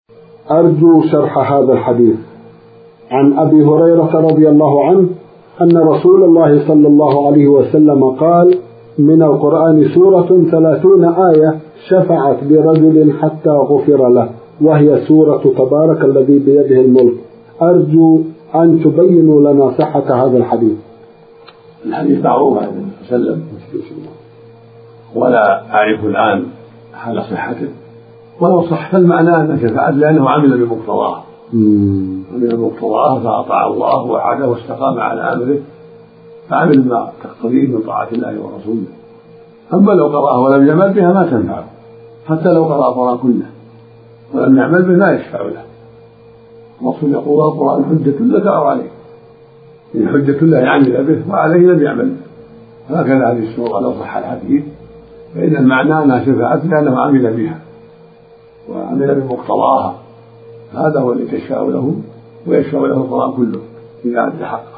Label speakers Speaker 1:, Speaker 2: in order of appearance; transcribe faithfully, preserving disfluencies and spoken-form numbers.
Speaker 1: أرجو شرح هذا الحديث. عن أبي هريرة رضي الله عنه أن رسول الله صلى الله عليه وسلم قال: من القرآن سورة ثلاثون آية شفعت برجل حتى غفر له، وهي سورة تبارك الذي بيده الملك. أرجو أن تبينوا لنا صحة هذا الحديث.
Speaker 2: الحديث معروف عن النبي صلى الله عليه وسلم ولا أعرف الآن حال صحته، ولو صح فالمعنى أن شفعت لأنه عمل بمقتضاه عمل بمقتضاه فأطاع الله وعاده واستقام على أمره فعمل ما تقتضيه من طاعة الله ورسوله. أما لو قرأه ولم يعمل بها ما تنفعه، حتى لو قرأ القرآن كله ولم يعمل به ما يشفع له. الرسول يقول: القرآن حجة لك أو عليك، إن حجة له يعمل به وعليه لم يعمل به. هكذا هذه السورة لو صح الحديث فإن المعنى أنها شفعت لأنه عمل بها وعمل بمقتضاها، هذا هو الذي تشفع له ويشفع له القرآن كله إذا أدى حقه.